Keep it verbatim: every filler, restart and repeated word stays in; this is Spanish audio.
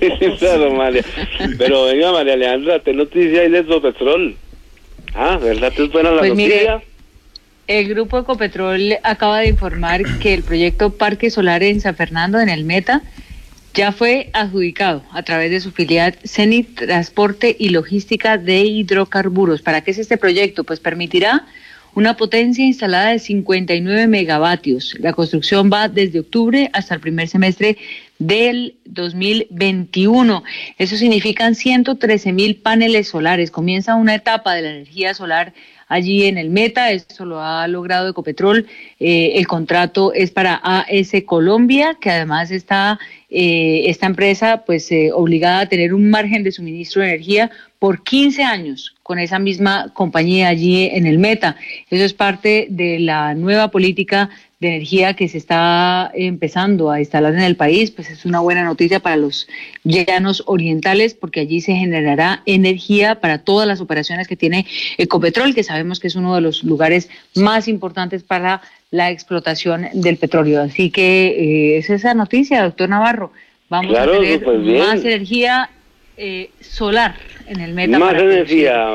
Claro, María. Pero venga, María Alejandra, ¿qué noticia hay de Ecopetrol? Ah, ¿verdad que es buena la Pues noticia? mire, el grupo Ecopetrol acaba de informar que el proyecto Parque Solar en San Fernando, en el Meta, ya fue adjudicado a través de su filial Cenit Transporte y Logística de Hidrocarburos. ¿Para qué es este proyecto? Pues permitirá una potencia instalada de cincuenta y nueve megavatios. La construcción va desde octubre hasta el primer semestre del dos mil veintiuno. Eso significan ciento trece mil paneles solares. Comienza una etapa de la energía solar allí en el Meta. Esto lo ha logrado Ecopetrol. Eh, el contrato es para A S Colombia, que además está eh, esta empresa pues eh, obligada a tener un margen de suministro de energía por quince años con esa misma compañía allí en el Meta. Eso es parte de la nueva política de energía que se está empezando a instalar en el país. Pues es una buena noticia para los llanos orientales, porque allí se generará energía para todas las operaciones que tiene Ecopetrol, que sabemos que es uno de los lugares más importantes para la explotación del petróleo. Así que eh, es esa noticia, doctor Navarro. Vamos Claro, a tener pues bien. más energía eh, solar en el Meta. Más para energía.